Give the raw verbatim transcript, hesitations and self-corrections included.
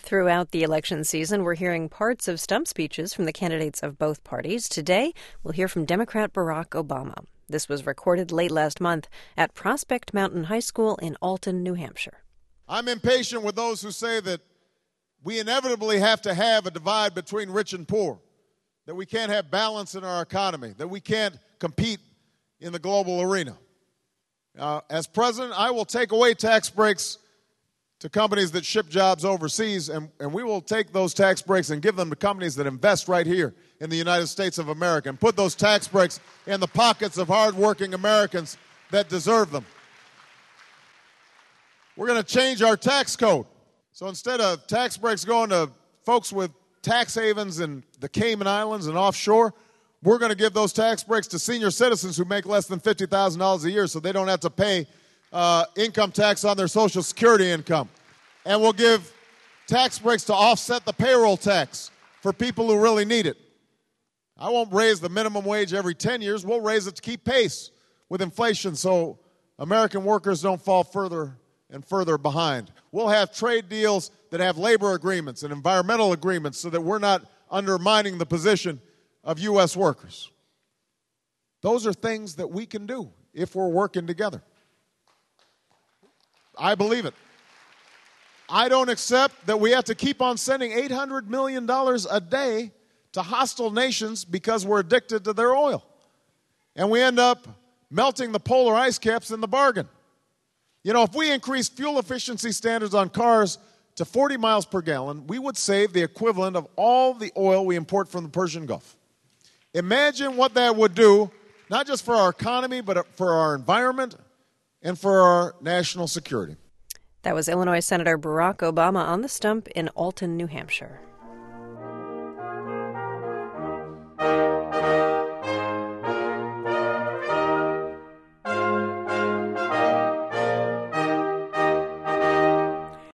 Throughout the election season, we're hearing parts of stump speeches from the candidates of both parties. Today, we'll hear from Democrat Barack Obama. This was recorded late last month at Prospect Mountain High School in Alton, New Hampshire. I'm impatient with those who say that we inevitably have to have a divide between rich and poor, that we can't have balance in our economy, that we can't compete in the global arena. Uh, as president, I will take away tax breaks to companies that ship jobs overseas, and, and we will take those tax breaks and give them to companies that invest right here in the United States of America and put those tax breaks in the pockets of hardworking Americans that deserve them. We're going to change our tax code. So instead of tax breaks going to folks with tax havens in the Cayman Islands and offshore, we're going to give those tax breaks to senior citizens who make less than fifty thousand dollars a year so they don't have to pay uh, income tax on their Social Security income. And we'll give tax breaks to offset the payroll tax for people who really need it. I won't raise the minimum wage every ten years. We'll raise it to keep pace with inflation so American workers don't fall further and further behind. We'll have trade deals that have labor agreements and environmental agreements so that we're not undermining the position of U S workers. Those are things that we can do if we're working together. I believe it. I don't accept that we have to keep on sending eight hundred million dollars a day to hostile nations because we're addicted to their oil. And we end up melting the polar ice caps in the bargain. You know, if we increased fuel efficiency standards on cars to forty miles per gallon, we would save the equivalent of all the oil we import from the Persian Gulf. Imagine what that would do, not just for our economy, but for our environment and for our national security. That was Illinois Senator Barack Obama on the stump in Alton, New Hampshire.